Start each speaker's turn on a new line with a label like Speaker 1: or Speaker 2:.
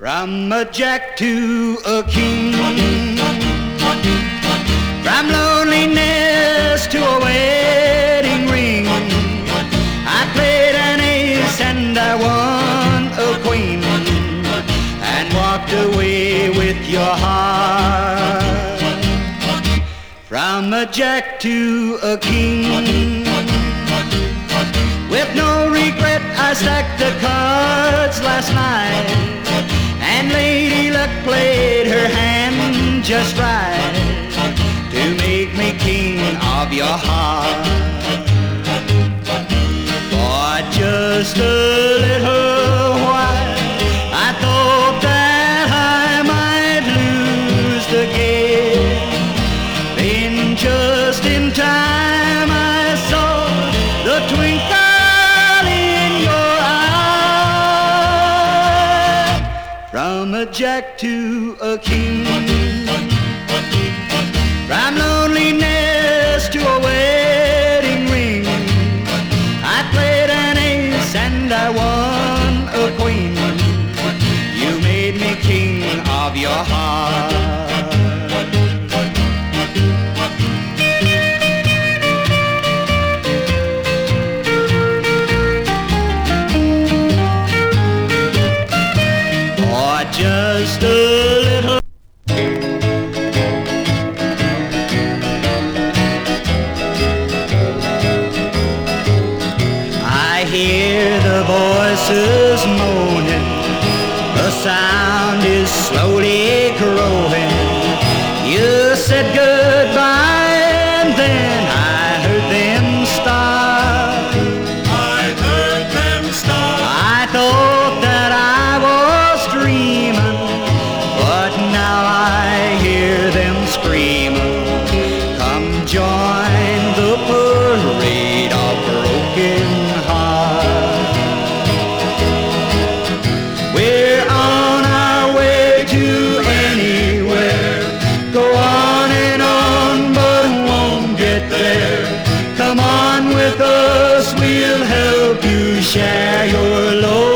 Speaker 1: From a jack to a king, from loneliness to a wedding ring. I played an ace and I won a queen, and walked away with your heart. From a jack to a king, with no regret I stacked the cards last night, and Lady Luck played her hand just right to make me king of your heart. For just a little while I thought that I might lose the game. Then just in time I saw the twinkle in your eye. From a jack to a king, from loneliness to a wedding ring. I played an ace and I won a queen. You made me king of your heart. For just a little I hear the voices moaning, the sound is slowly growing. You said goodbye and then I heard them start. I thought that I was dreaming, but now I hear them screaming. Come join the parade of broken hearts. We're on our way to anywhere. Go on and on, but won't get there. Come on with us, we'll help you share your load.